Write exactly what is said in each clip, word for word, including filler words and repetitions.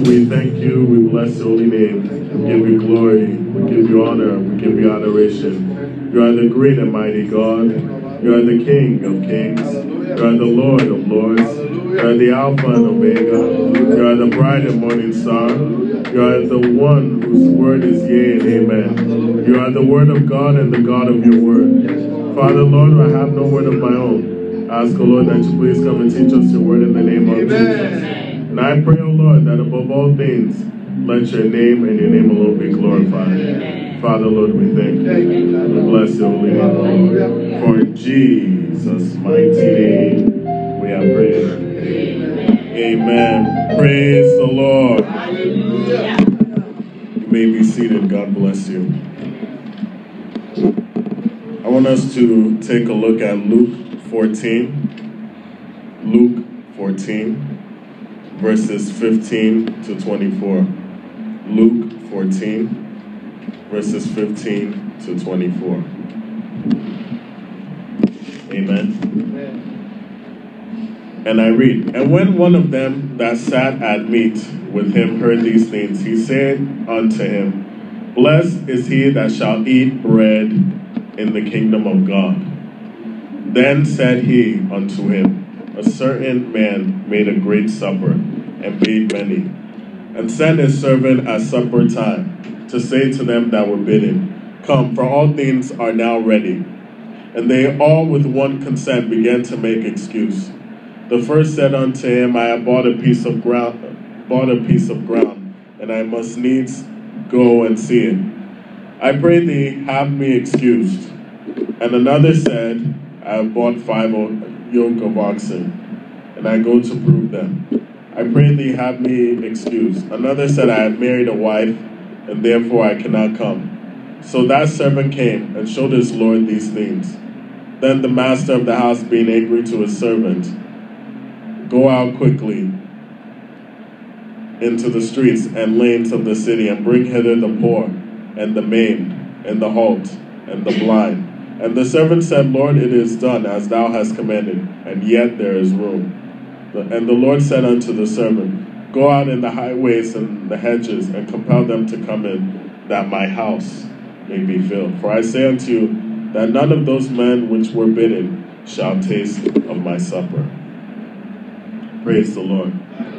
we thank you, we bless your holy name, we give you glory, we give you honor, we give you adoration. You are the great and mighty God, you are the King of kings, you are the Lord of lords, you are the Alpha and Omega, you are the bright and morning star, you are the one whose word is yea and amen. You are the word of God and the God of your word. Father, Lord, I have no word of my own. I ask, O Lord, that you please come and teach us your word in the name of Jesus. And I pray, O Lord, that above all things, let your name and your name alone be glorified. Amen. Father, Lord, we thank you. We bless your holy name, Lord. For in Jesus' mighty name, we have prayed. Amen. Amen. Praise the Lord. Hallelujah. You may be seated. God bless you. I want us to take a look at Luke fourteen. Luke fourteen. Verses fifteen to twenty-four. Luke fourteen, verses fifteen to twenty-four. Amen. Amen. And I read, And when one of them that sat at meat with him heard these things, he said unto him, Blessed is he that shall eat bread in the kingdom of God. Then said he unto him, A certain man made a great supper, and bade many, and sent his servant at supper time, to say to them that were bidden, Come, for all things are now ready. And they all with one consent began to make excuse. The first said unto him, I have bought a piece of ground, bought a piece of ground, and I must needs go and see it. I pray thee, have me excused. And another said, I have bought five yoke of oxen, and I go to prove them. I pray thee, have me excused. Another said, I have married a wife, and therefore I cannot come. So that servant came and showed his lord these things. Then the master of the house, being angry to his servant, Go out quickly into the streets and lanes of the city, and bring hither the poor, and the maimed, and the halt, and the blind. And the servant said, Lord, it is done as thou hast commanded, and yet there is room. And the Lord said unto the servant, Go out in the highways and the hedges, and compel them to come in, that my house may be filled. For I say unto you, that none of those men which were bidden shall taste of my supper. Praise the Lord.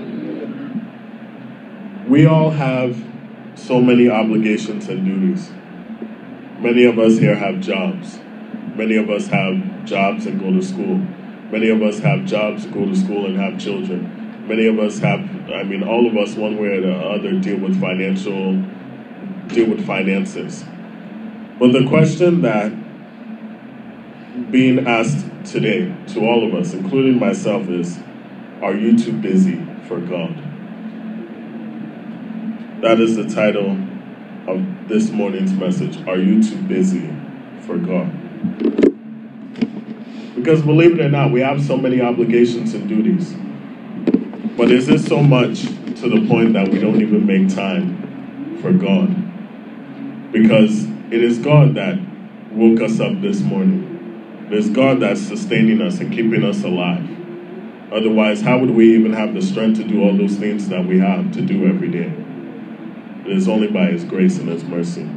We all have so many obligations and duties. Many of us here have jobs. Many of us have jobs and go to school. Many of us have jobs, go to school, and have children. Many of us have, I mean, all of us, one way or the other, deal with financial, deal with finances. But the question that being asked today to all of us, including myself, is, are you too busy for God? That is the title of this morning's message. Are you too busy for God? Because believe it or not, we have so many obligations and duties. But is it so much to the point that we don't even make time for God? Because it is God that woke us up this morning. It is God that's sustaining us and keeping us alive. Otherwise, how would we even have the strength to do all those things that we have to do every day? It is only by His grace and His mercy.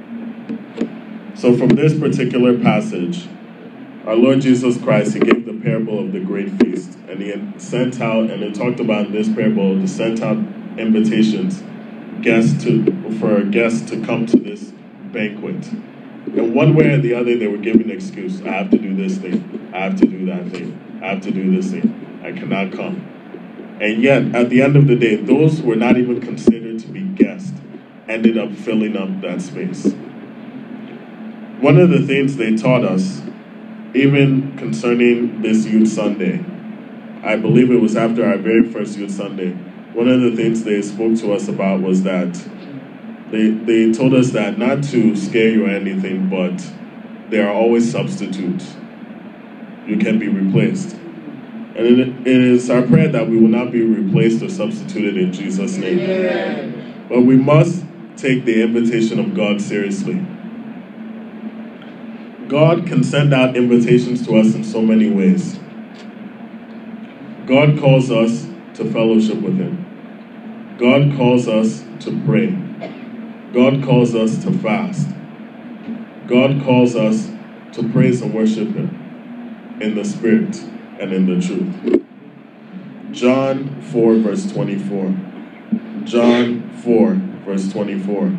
So from this particular passage, our Lord Jesus Christ, He gave the parable of the great feast. And He had sent out, and it talked about in this parable, He sent out invitations guests to, for guests to come to this banquet. And one way or the other, they were giving an excuse. I have to do this thing. I have to do that thing. I have to do this thing. I cannot come. And yet, at the end of the day, those who were not even considered to be guests ended up filling up that space. One of the things they taught us, even concerning this Youth Sunday, I believe it was after our very first Youth Sunday, one of the things they spoke to us about was that they, they told us that not to scare you or anything, but there are always substitutes. You can be replaced. And it, it is our prayer that we will not be replaced or substituted in Jesus' name. Amen. But we must take the invitation of God seriously. God can send out invitations to us in so many ways. God calls us to fellowship with Him. God calls us to pray. God calls us to fast. God calls us to praise and worship Him in the Spirit and in the truth. John four, verse twenty-four. John four, verse twenty-four.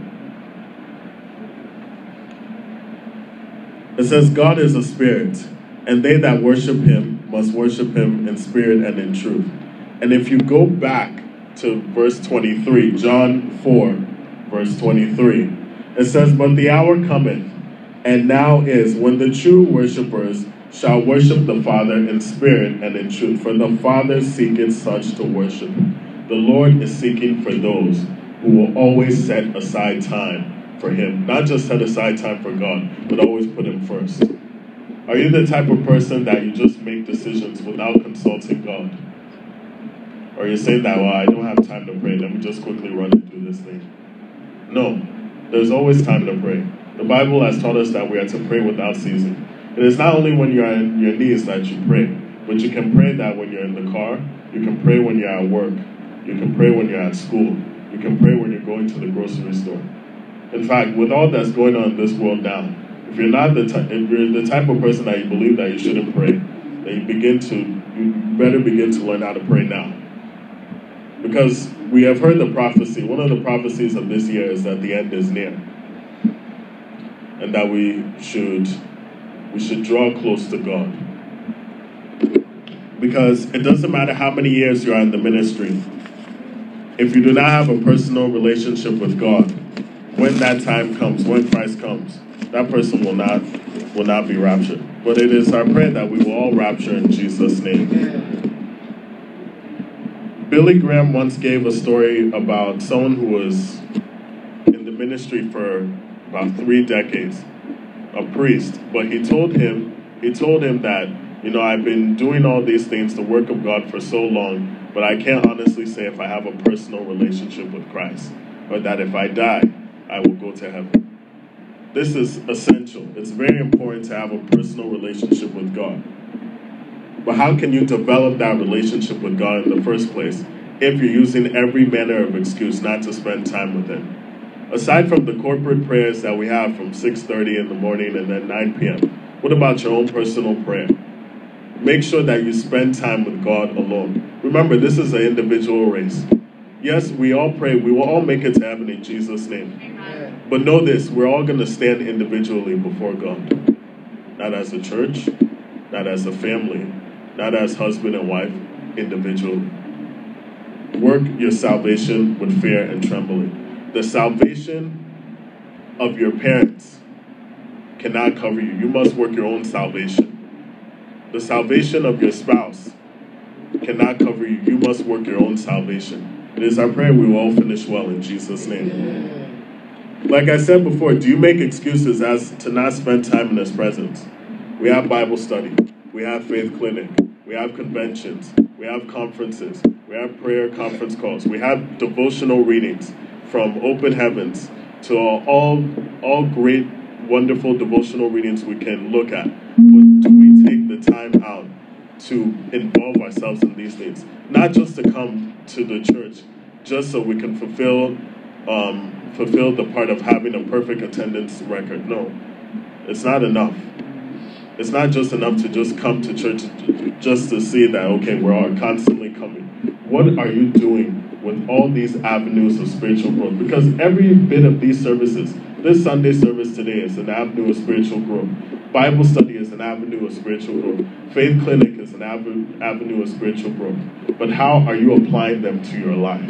It says, God is a spirit, and they that worship Him must worship Him in spirit and in truth. And if you go back to verse twenty-three, John four, verse twenty-three, it says, but the hour cometh, and now is, when the true worshipers shall worship the Father in spirit and in truth, for the Father seeketh such to worship Him. The Lord is seeking for those who will always set aside time for Him. Not just set aside time for God, but always put Him first. Are you the type of person that you just make decisions without consulting God? Or you're saying that, well, I don't have time to pray, let me just quickly run and do this thing. No, there's always time to pray. The Bible has taught us that we are to pray without ceasing. It is not only when you're on your knees that you pray, but you can pray that when you're in the car, you can pray when you're at work, you can pray when you're at school, you can pray when you're going to the grocery store. In fact, with all that's going on in this world now, if you're not the ty- if you're the type of person that you believe that you shouldn't pray, then you begin to you better begin to learn how to pray now. Because we have heard the prophecy. One of the prophecies of this year is that the end is near, and that we should we should draw close to God. Because it doesn't matter how many years you are in the ministry, if you do not have a personal relationship with God, when that time comes, when Christ comes, that person will not will not be raptured. But it is our prayer that we will all rapture in Jesus' name. Billy Graham once gave a story about someone who was in the ministry for about three decades, a priest. But he told him, he told him that, you know, I've been doing all these things, the work of God, for so long, but I can't honestly say if I have a personal relationship with Christ, or that if I die, I will go to heaven. This is essential. It's very important to have a personal relationship with God. But how can you develop that relationship with God in the first place if you're using every manner of excuse not to spend time with Him? Aside from the corporate prayers that we have from six thirty in the morning and then nine p.m., what about your own personal prayer? Make sure that you spend time with God alone. Remember, this is an individual race. Yes, we all pray. We will all make it to heaven in Jesus' name. Amen. But know this, we're all going to stand individually before God. Not as a church, not as a family, not as husband and wife, individually. Work your salvation with fear and trembling. The salvation of your parents cannot cover you. You must work your own salvation. The salvation of your spouse cannot cover you. You must work your own salvation. It is our prayer we will all finish well in Jesus' name. Like I said before, do you make excuses as to not spend time in His presence? We have Bible study. We have Faith Clinic. We have conventions. We have conferences. We have prayer conference calls. We have devotional readings from Open Heavens to all, all great, wonderful devotional readings we can look at. But do we take the time out to involve ourselves in these things? Not just to come to the church, just so we can fulfill, um, fulfill the part of having a perfect attendance record. No, it's not enough. It's not just enough to just come to church just to see that, okay, we're all constantly coming. What are you doing with all these avenues of spiritual growth? Because every bit of these services, this Sunday service today is an avenue of spiritual growth. Bible study is an avenue of spiritual growth. Faith Clinic is an ave- avenue of spiritual growth. But how are you applying them to your life?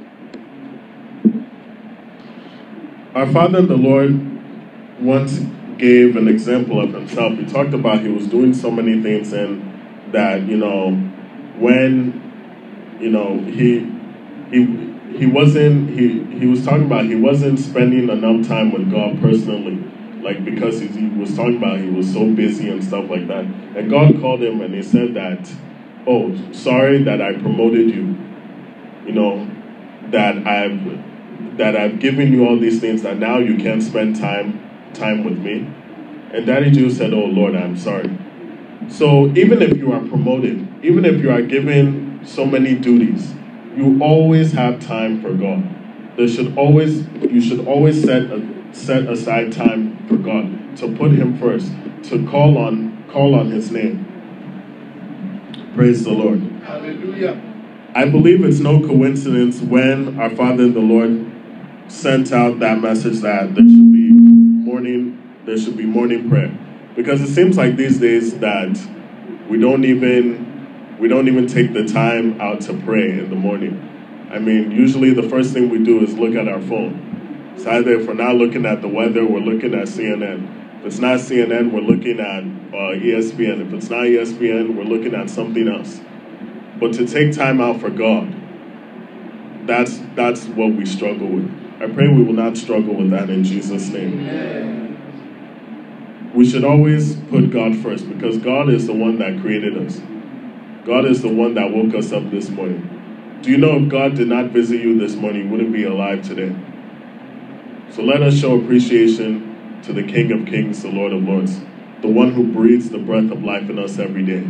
Our Father in the Lord once gave an example of Himself. He talked about He was doing so many things, and that, you know, when, you know, he he he wasn't he he was talking about he wasn't spending enough time with God personally, like because he, he was talking about he was so busy and stuff like that. And God called him and He said that, oh, sorry that I promoted you, you know, that I've that I've given you all these things that now you can't spend time time with me. And Daddy Jew said, oh Lord, I'm sorry. So even if you are promoted, even if you are given so many duties, you always have time for God. There should always, you should always set a, set aside time for God, to put Him first, to call on call on His name. Praise the Lord. Hallelujah. I believe it's no coincidence when our Father in the Lord sent out that message that there should be morning, there should be morning prayer, because it seems like these days that we don't even we don't even take the time out to pray in the morning. I mean, usually the first thing we do is look at our phone. It's either if we're not looking at the weather, we're looking at C N N. If it's not C N N, we're looking at uh, E S P N. If it's not E S P N, we're looking at something else. But to take time out for God, that's that's what we struggle with. I pray we will not struggle with that in Jesus' name. Amen. We should always put God first, because God is the one that created us. God is the one that woke us up this morning. Do you know if God did not visit you this morning, you wouldn't be alive today? So let us show appreciation to the King of Kings, the Lord of Lords, the one who breathes the breath of life in us every day.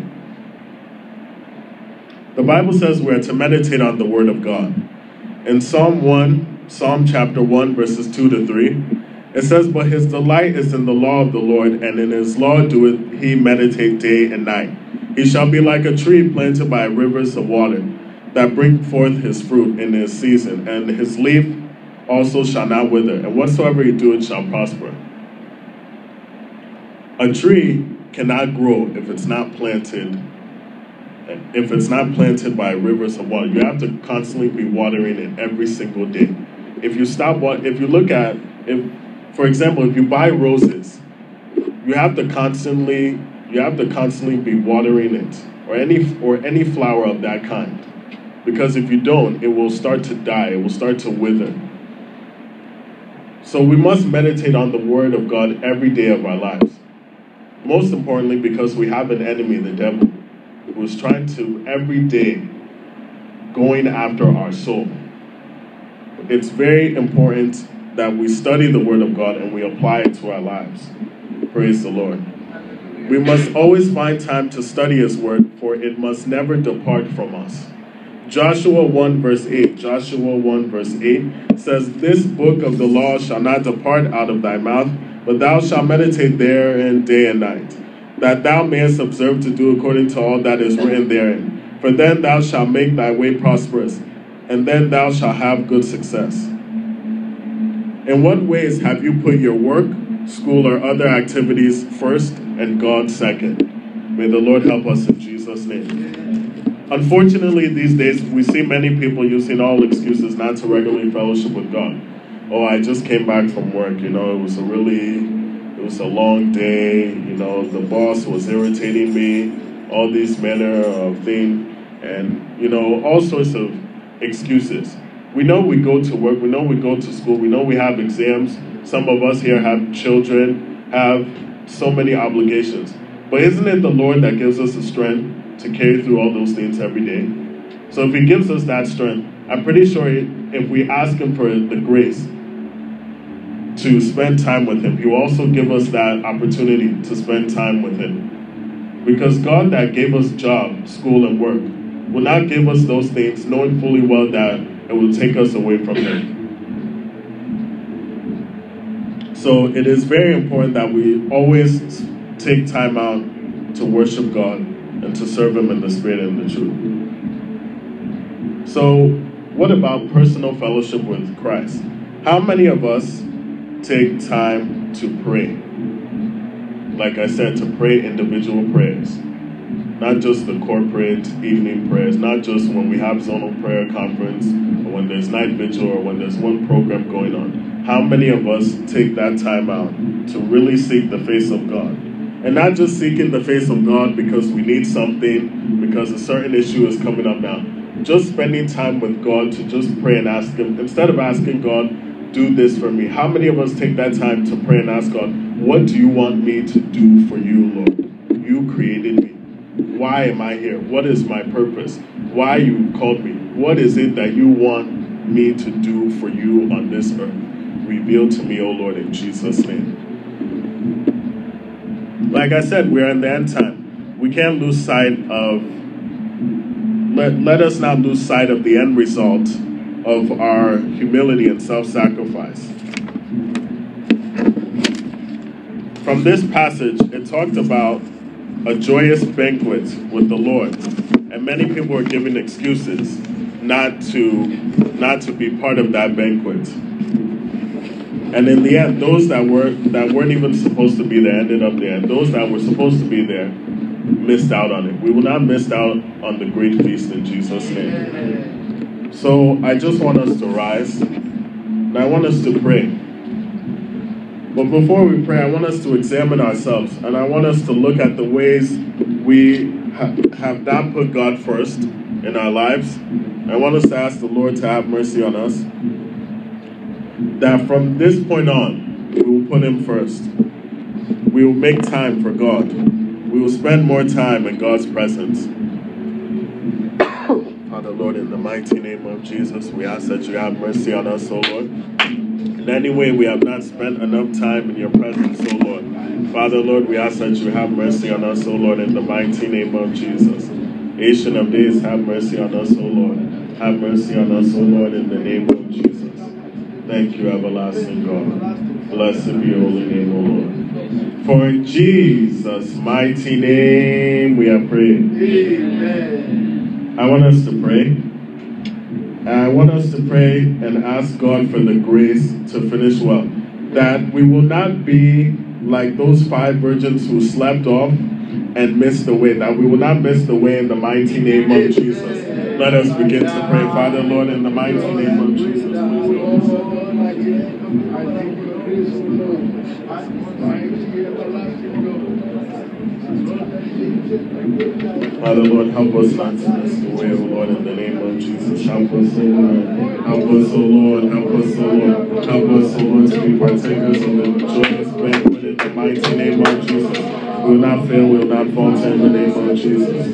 The Bible says we are to meditate on the Word of God. In Psalm one, Psalm chapter one, verses two to three, it says, "But his delight is in the law of the Lord, and in his law doeth he meditate day and night. He shall be like a tree planted by rivers of water, that bring forth his fruit in his season, and his leaf also shall not wither, and whatsoever he doeth shall prosper." A tree cannot grow if it's not planted, if it's not planted by rivers of water. You have to constantly be watering it every single day. If you stop, if you look at, if, for example, if you buy roses, you have to constantly, you have to constantly be watering it, or any, or any flower of that kind. Because if you don't, it will start to die. It will start to wither. So we must meditate on the Word of God every day of our lives. Most importantly, because we have an enemy, the devil, who is trying to, every day, going after our soul. It's very important that we study the Word of God and we apply it to our lives. Praise the Lord. We must always find time to study His Word, for it must never depart from us. Joshua one verse eight, Joshua one verse eight says, "This book of the law shall not depart out of thy mouth, but thou shalt meditate therein day and night, that thou mayest observe to do according to all that is written therein. For then thou shalt make thy way prosperous, and then thou shalt have good success." In what ways have you put your work, school, or other activities first and God second? May the Lord help us in Jesus' name. Unfortunately, these days, we see many people using all excuses not to regularly fellowship with God. Oh, I just came back from work, you know, it was a really, it was a long day, you know, the boss was irritating me, all these manner of things, and, you know, all sorts of excuses. We know we go to work, we know we go to school, we know we have exams, some of us here have children, have so many obligations. But isn't it the Lord that gives us the strength to carry through all those things every day? So if He gives us that strength, I'm pretty sure if we ask Him for the grace to spend time with Him, He will also give us that opportunity to spend time with Him. Because God that gave us job, school, and work will not give us those things knowing fully well that it will take us away from Him. So it is very important that we always take time out to worship God and to serve Him in the Spirit and the truth. So what about personal fellowship with Christ? How many of us take time to pray? Like I said, to pray individual prayers. Not just the corporate evening prayers, not just when we have zonal prayer conference, or when there's night vigil, or when there's one program going on. How many of us take that time out to really seek the face of God? And not just seeking the face of God because we need something, because a certain issue is coming up now. Just spending time with God to just pray and ask Him, instead of asking God, do this for me. How many of us take that time to pray and ask God, what do you want me to do for you, Lord? You created me. Why am I here? What is my purpose? Why you called me? What is it that you want me to do for you on this earth? Reveal to me, O Lord, in Jesus' name. Like I said, we are in the end time. We can't lose sight of let, let us not lose sight of the end result of our humility and self-sacrifice. From this passage, it talked about a joyous banquet with the Lord. And many people are giving excuses not to, not to be part of that banquet. And in the end, those that, were, that weren't even supposed to be there ended up there. And those that were supposed to be there missed out on it. We will not miss out on the great feast in Jesus' name. So I just want us to rise, and I want us to pray. But before we pray, I want us to examine ourselves, and I want us to look at the ways we ha- have not put God first in our lives. I want us to ask the Lord to have mercy on us, that from this point on, we will put Him first. We will make time for God. We will spend more time in God's presence. Father, Lord, in the mighty name of Jesus, we ask that you have mercy on us, O Lord. In any way we have not spent enough time in your presence, O Lord. Father, Lord, we ask that you have mercy on us, O Lord, in the mighty name of Jesus. Ancient of days, have mercy on us, O Lord. Have mercy on us, O Lord, in the name of Jesus. Thank you, everlasting God. Blessed be your holy name, O Lord. For in Jesus' mighty name we have prayed. Amen. I want us to pray. I want us to pray and ask God for the grace to finish well. That we will not be like those five virgins who slept off and missed the way. That we will not miss the way in the mighty name of Jesus. Let us begin to pray. Father, Lord, in the mighty name of Jesus. Father, Lord, help us not to miss the way, O Lord, in the name of Jesus. Help us, O Lord. Help us, O Lord. Help us, O Lord. Help us, O Lord, to be partakers of the joyous banquet in the mighty name of Jesus. We will not fail, we will not falter in the name of Jesus.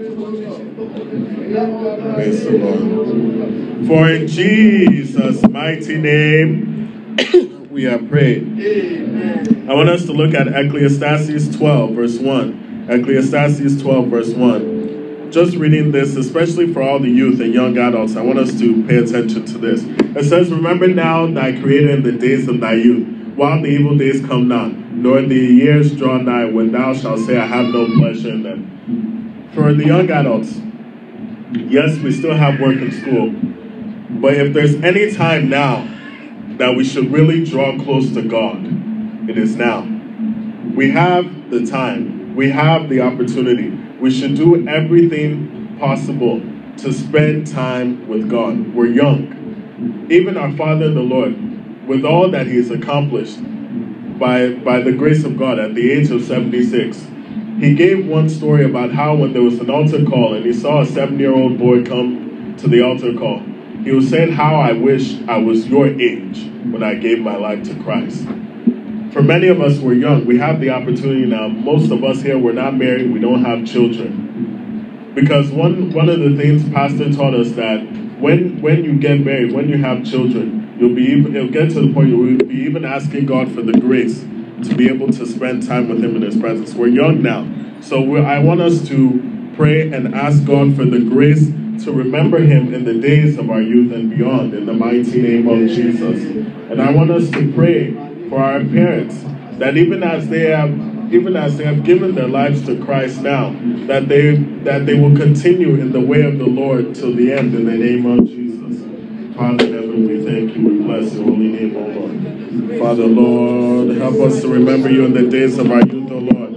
Praise the Lord. For in Jesus' mighty name we have prayed. Amen. I want us to look at Ecclesiastes twelve, verse one. Ecclesiastes twelve, verse one. Just reading this, especially for all the youth and young adults, I want us to pay attention to this. It says, remember now thy creator in the days of thy youth, while the evil days come not, nor the years draw nigh, when thou shalt say, I have no pleasure in them. For the young adults, yes, we still have work in school, but if there's any time now that we should really draw close to God, it is now. We have the time. We have the opportunity. We should do everything possible to spend time with God. We're young. Even our Father, the Lord, with all that He has accomplished by, by the grace of God at the age of seventy-six, He gave one story about how when there was an altar call and He saw a seven-year-old boy come to the altar call, He was saying, how I wish I was your age when I gave my life to Christ. For many of us, we're young. We have the opportunity now. Most of us here, we're not married. We don't have children. Because one, one of the things Pastor taught us that when, when you get married, when you have children, you'll be even, it'll get to the point where you'll be even asking God for the grace to be able to spend time with Him in His presence. We're young now. So we're, I want us to pray and ask God for the grace to remember Him in the days of our youth and beyond, in the mighty name of Jesus. And I want us to pray for our parents, that even as they have, even as they have given their lives to Christ now, that they that they will continue in the way of the Lord till the end, in the name of Jesus. Father in heaven, we thank you. We bless your holy name, O Lord. Father, Lord, help us to remember you in the days of our youth, O Lord.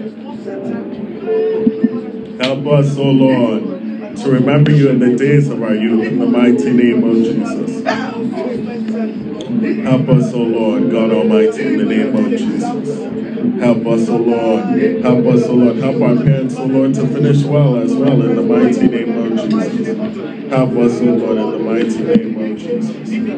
Help us, O Lord, to remember you in the days of our youth, in the mighty name of Jesus. Help us, O Lord, God Almighty, in the name of Jesus. Help us, O Lord. Help us, O Lord. Help our parents, O Lord, to finish well as well, in the mighty name of Jesus. Help us, O Lord, in the mighty name of Jesus.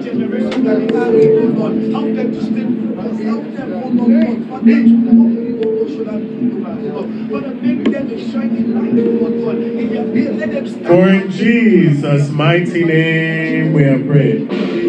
For in Jesus' mighty name we have prayed.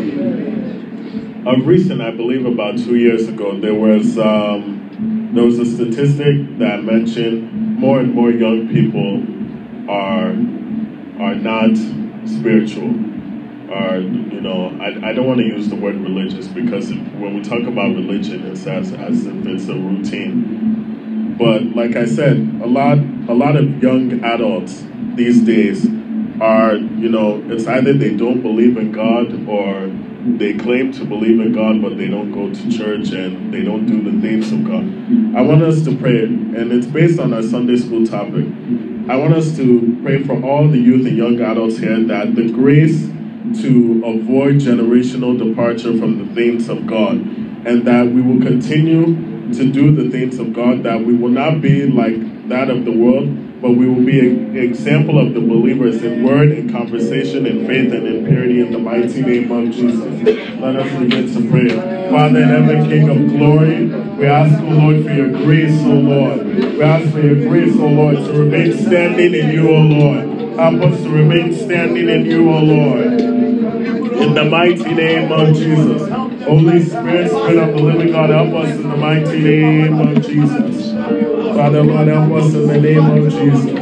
Of recent, I believe about two years ago, there was um, there was a statistic that mentioned more and more young people are are not spiritual, are, you know, I, I don't want to use the word religious, because it, when we talk about religion, it's as, as if it's a routine. But like I said, a lot, a lot of young adults these days are, you know, it's either they don't believe in God, or they claim to believe in God, but they don't go to church and they don't do the things of God. I want us to pray, and it's based on our Sunday school topic. I want us to pray for all the youth and young adults here, that the grace to avoid generational departure from the things of God, and that we will continue to do the things of God, that we will not be like that of the world, but we will be an example of the believers in word, in conversation, in faith, and in purity, in the mighty name of Jesus. Let us begin to pray. Father in heaven, King of glory, we ask, O Lord, for your grace, O Lord. We ask for your grace, O Lord, to remain standing in you, O Lord. Help us to remain standing in you, O Lord. In the mighty name of Jesus. Holy Spirit, Spirit of the living God, help us in the mighty name of Jesus. Father, Lord, help us in the name of Jesus.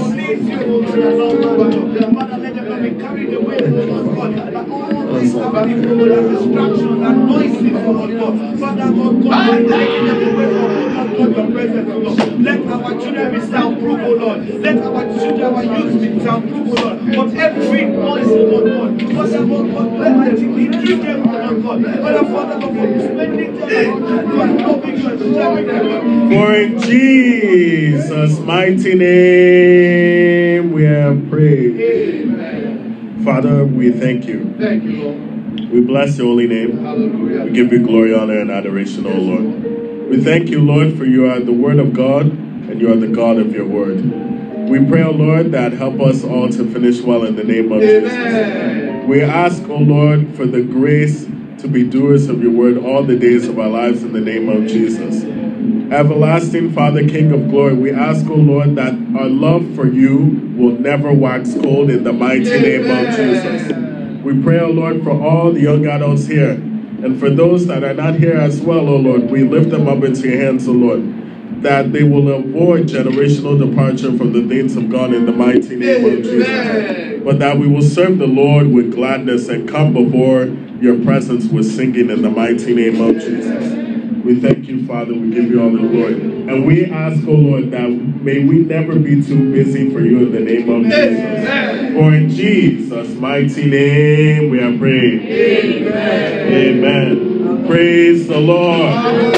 Father, let them not be carried away, Lord God, by all these distractions and noises, Lord God. Father, Lord God, taking them away from, Lord God, your presence, Lord. Let our children be soundproof, O Lord. Let our children, our youth be soundproof, O Lord. From every noise, Lord God. Father, Lord God, let my children keep them, Lord God. Father, Father, Lord God, spending time on you and loving you and serving them. For in Jesus' mighty name we have prayed. Amen. Father, we thank you. Thank you, Lord. We bless your holy name. Hallelujah. We give you glory, honor, and adoration, O Lord. We thank you, Lord, for you are the word of God, and you are the God of your word. We pray, O Lord, that help us all to finish well in the name of Amen. Jesus. We ask, O Lord, for the grace to be doers of your word all the days of our lives in the name of Jesus. Everlasting Father, King of glory, we ask, O Lord, that our love for you will never wax cold in the mighty name of Jesus. We pray, O Lord, for all the young adults here, and for those that are not here as well, O Lord, we lift them up into your hands, O Lord, that they will avoid generational departure from the things of God in the mighty name of Jesus. But that we will serve the Lord with gladness and come before your presence with singing in the mighty name of Jesus. We thank you, Father. We give you all the glory. And we ask, O Lord, that may we never be too busy for you in the name of Jesus. For in Jesus' mighty name we are praying. Amen. Amen. Praise the Lord.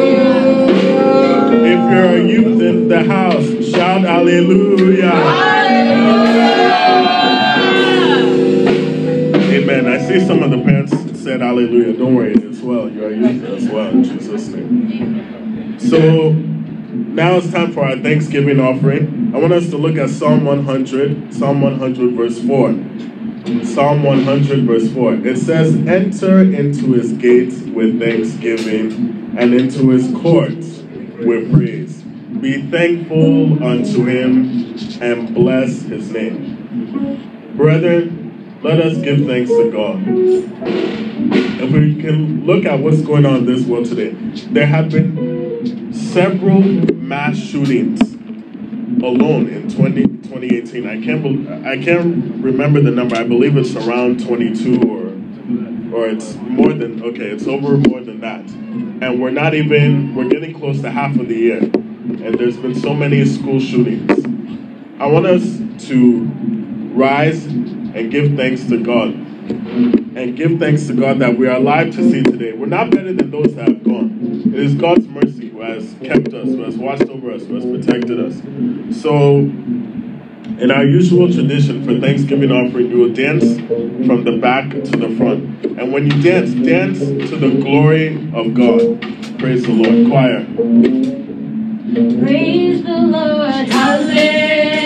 If you're a youth in the house, shout hallelujah. Amen. I see some of the parents said hallelujah. Don't worry, as well. You're a youth as well in Jesus' name. So now it's time for our Thanksgiving offering. I want us to look at Psalm one hundred, Psalm one hundred verse four. Psalm one hundred verse four. It says, enter into his gates with thanksgiving and into his courts with praise. Be thankful unto him and bless his name. Brethren, let us give thanks to God. If we can look at what's going on in this world today, there have been several mass shootings alone in twenty eighteen. I can't I can't remember the number. I believe it's around twenty-two, or or it's more than okay. It's over more than that, and we're not even we're getting close to half of the year, and there's been so many school shootings. I want us to rise and give thanks to God. And give thanks to God that we are alive to see today. We're not better than those that have gone. It is God's mercy who has kept us, who has watched over us, who has protected us. So, in our usual tradition for Thanksgiving offering, you will dance from the back to the front. And when you dance, dance to the glory of God. Praise the Lord. Choir. Praise the Lord. Hallelujah.